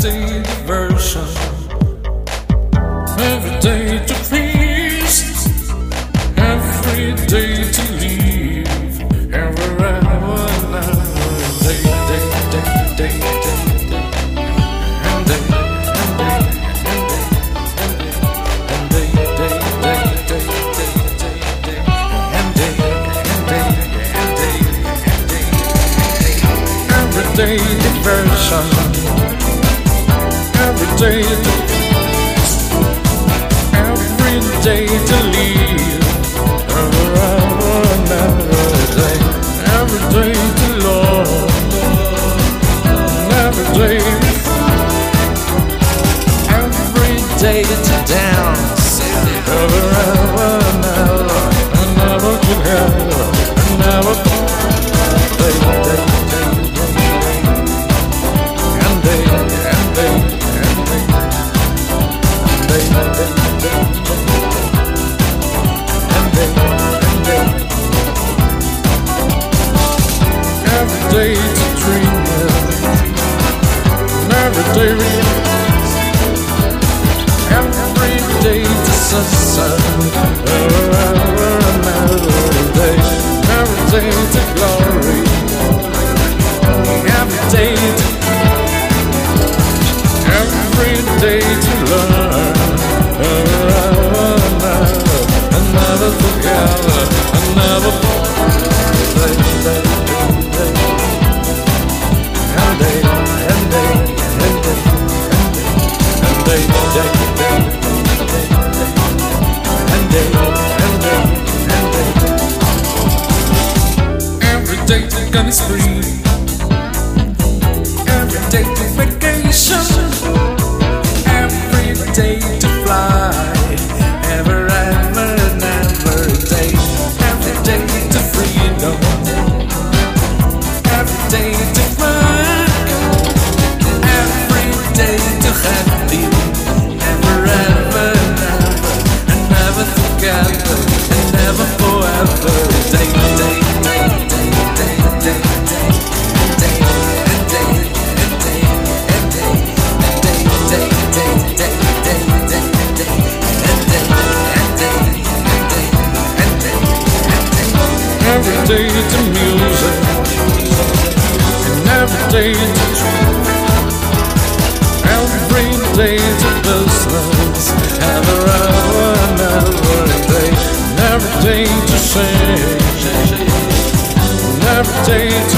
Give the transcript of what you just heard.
day diversion, every day to feast, every day to leave, every hour and hour, day, and day, and day, every day diversion. Every day to leave, every day to love, every day to dance, never could have, never. Every day to dream, every day relax, every day to sunset, every day to glory, every day to learn, and never forget, and never. Every day to gun is free, every day to vacation, every day to fly, every day, every day to freedom, every day to work, every day to happy, never, and never together, and never forever, day. Every day to music, and every day to truth, every day to business, every hour and every day, and every day to sing, and every day to